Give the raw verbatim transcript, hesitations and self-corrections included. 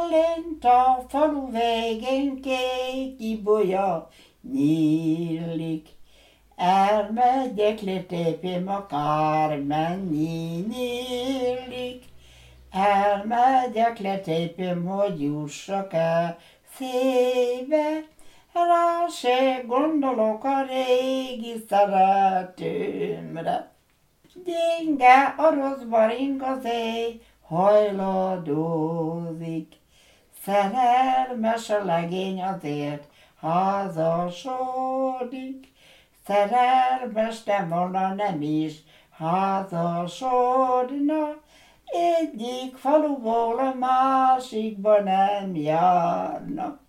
lent a falu végén kék ibolya nyílik. Elmegyek, letépjem, akármennyi nyílik. Elmegyek, letépjem, hogy jussak el szébe, rá se gondolok a régi szeretőmre. Gyenge a rossz baring az éj, hajladózik, szerelmes a legény azért házasodik. Szerelmes nem volna, nem is házasodna, egyik faluból a másikba nem járna.